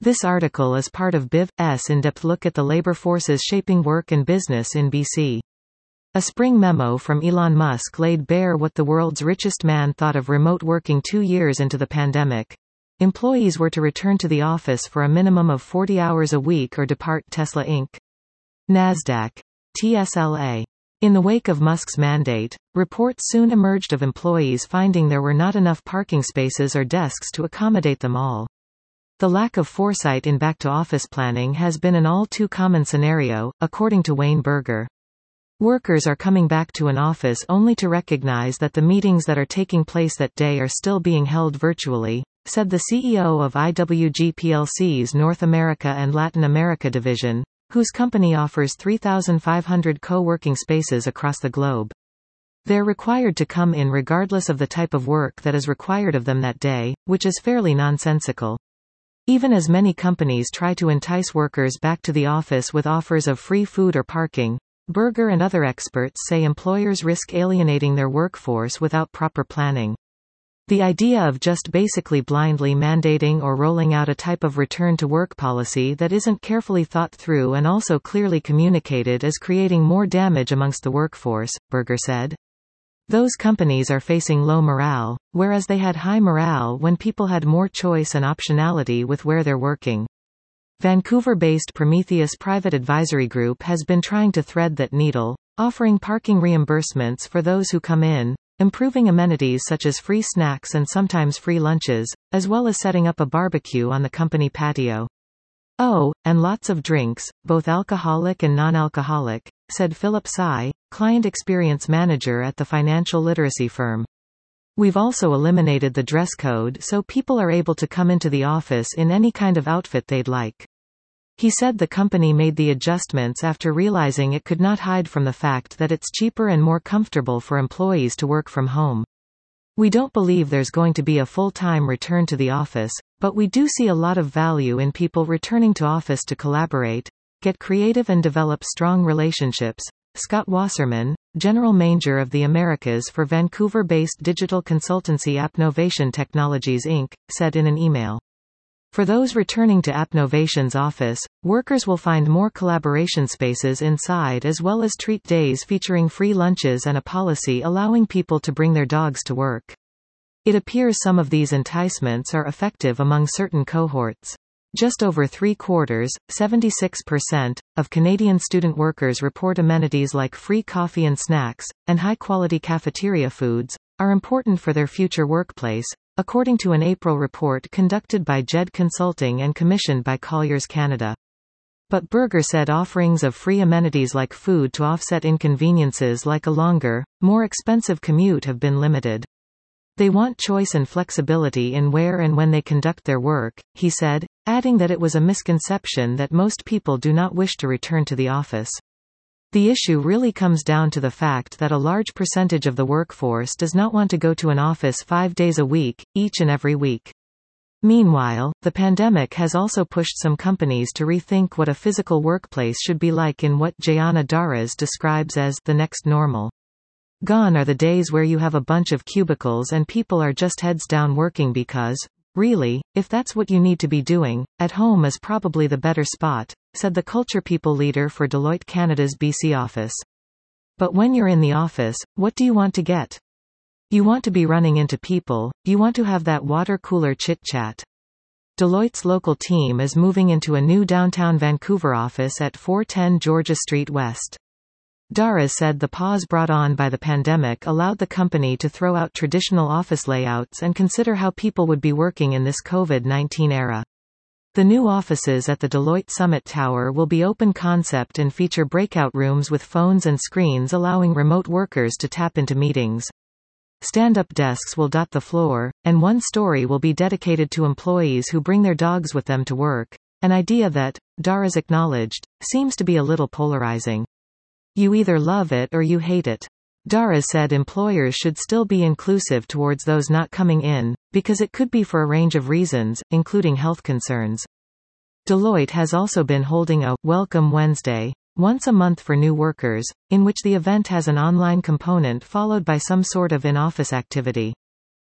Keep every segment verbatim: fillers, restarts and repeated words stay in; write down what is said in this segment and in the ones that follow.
This article is part of B I V's in-depth look at the labor forces shaping work and business in B C. A spring memo from Elon Musk laid bare what the world's richest man thought of remote working two years into the pandemic. Employees were to return to the office for a minimum of forty hours a week or depart Tesla Incorporated. Nasdaq. T S L A. In the wake of Musk's mandate, reports soon emerged of employees finding there were not enough parking spaces or desks to accommodate them all. The lack of foresight in back-to-office planning has been an all-too-common scenario, according to Wayne Berger. Workers are coming back to an office only to recognize that the meetings that are taking place that day are still being held virtually, said the C E O of I W G P L C's North America and Latin America division, whose company offers three thousand five hundred co-working spaces across the globe. They're required to come in regardless of the type of work that is required of them that day, which is fairly nonsensical. Even as many companies try to entice workers back to the office with offers of free food or parking, Berger and other experts say employers risk alienating their workforce without proper planning. The idea of just basically blindly mandating or rolling out a type of return-to-work policy that isn't carefully thought through and also clearly communicated is creating more damage amongst the workforce, Berger said. Those companies are facing low morale, whereas they had high morale when people had more choice and optionality with where they're working. Vancouver-based Prometheus Private Advisory Group has been trying to thread that needle, offering parking reimbursements for those who come in, improving amenities such as free snacks and sometimes free lunches, as well as setting up a barbecue on the company patio. Oh, and lots of drinks, both alcoholic and non-alcoholic, said Philip Tsai, client experience manager at the financial literacy firm. We've also eliminated the dress code so people are able to come into the office in any kind of outfit they'd like. He said the company made the adjustments after realizing it could not hide from the fact that it's cheaper and more comfortable for employees to work from home. We don't believe there's going to be a full-time return to the office, but we do see a lot of value in people returning to office to collaborate, get creative and develop strong relationships, Scott Wasserman, General Manager of the Americas for Vancouver-based digital consultancy Appnovation Technologies Incorporated, said in an email. For those returning to Appnovation's office, workers will find more collaboration spaces inside as well as treat days featuring free lunches and a policy allowing people to bring their dogs to work. It appears some of these enticements are effective among certain cohorts. Just over three-quarters, seventy-six percent, of Canadian student workers report amenities like free coffee and snacks, and high-quality cafeteria foods, are important for their future workplace, according to an April report conducted by J E D Consulting and commissioned by Colliers Canada. But Berger said offerings of free amenities like food to offset inconveniences like a longer, more expensive commute have been limited. They want choice and flexibility in where and when they conduct their work, he said, adding that it was a misconception that most people do not wish to return to the office. The issue really comes down to the fact that a large percentage of the workforce does not want to go to an office five days a week, each and every week. Meanwhile, the pandemic has also pushed some companies to rethink what a physical workplace should be like in what Jayana Daras describes as the next normal. Gone are the days where you have a bunch of cubicles and people are just heads down working because, really, if that's what you need to be doing, at home is probably the better spot, said the Culture People leader for Deloitte Canada's B C office. But when you're in the office, what do you want to get? You want to be running into people, you want to have that water cooler chit-chat. Deloitte's local team is moving into a new downtown Vancouver office at four ten Georgia Street West. Daras said the pause brought on by the pandemic allowed the company to throw out traditional office layouts and consider how people would be working in this COVID nineteen era. The new offices at the Deloitte Summit Tower will be open concept and feature breakout rooms with phones and screens allowing remote workers to tap into meetings. Stand-up desks will dot the floor, and one story will be dedicated to employees who bring their dogs with them to work, an idea that, Daras acknowledged, seems to be a little polarizing. You either love it or you hate it. Daras said employers should still be inclusive towards those not coming in, because it could be for a range of reasons, including health concerns. Deloitte has also been holding a Welcome Wednesday, once a month for new workers, in which the event has an online component followed by some sort of in-office activity.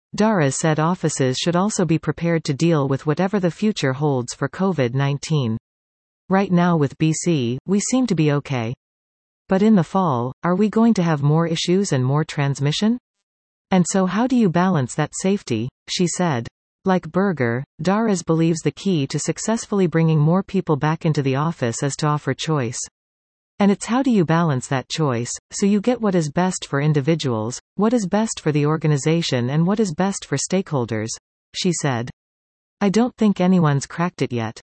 Daras said offices should also be prepared to deal with whatever the future holds for COVID nineteen. Right now with B C, we seem to be okay. But in the fall, are we going to have more issues and more transmission? And so how do you balance that safety? She said. Like Berger, Daras believes the key to successfully bringing more people back into the office is to offer choice. And it's how do you balance that choice, so you get what is best for individuals, what is best for the organization and what is best for stakeholders, she said. I don't think anyone's cracked it yet.